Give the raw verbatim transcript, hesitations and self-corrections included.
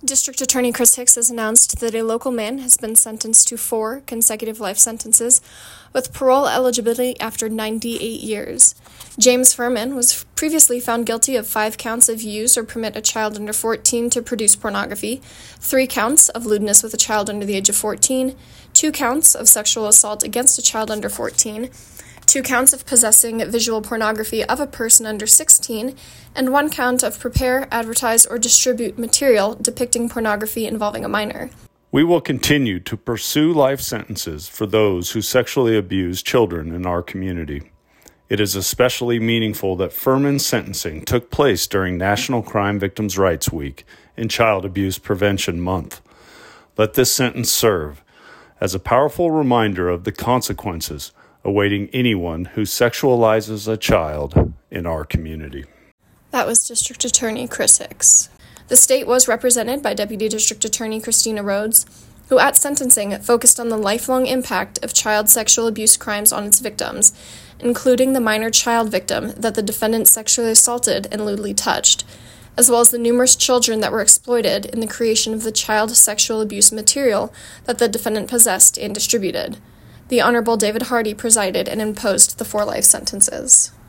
District Attorney Chris Hicks has announced that a local man has been sentenced to four consecutive life sentences with parole eligibility after ninety-eight years. James Furman was previously found guilty of five counts of use or permit a child under fourteen to produce pornography, three counts of lewdness with a child under the age of fourteen, two counts of sexual assault against a child under fourteen, two counts of possessing visual pornography of a person under sixteen, and one count of prepare, advertise, or distribute material depicting pornography involving a minor. We will continue to pursue life sentences for those who sexually abuse children in our community. It is especially meaningful that Furman's sentencing took place during National Crime Victims' Rights Week and Child Abuse Prevention Month. Let this sentence serve as a powerful reminder of the consequences awaiting anyone who sexualizes a child in our community. That was District Attorney Chris Hicks. The state was represented by Deputy District Attorney Christina Rhodes, who at sentencing focused on the lifelong impact of child sexual abuse crimes on its victims, including the minor child victim that the defendant sexually assaulted and lewdly touched, as well as the numerous children that were exploited in the creation of the child sexual abuse material that the defendant possessed and distributed. The Honorable David Hardy presided and imposed the four life sentences.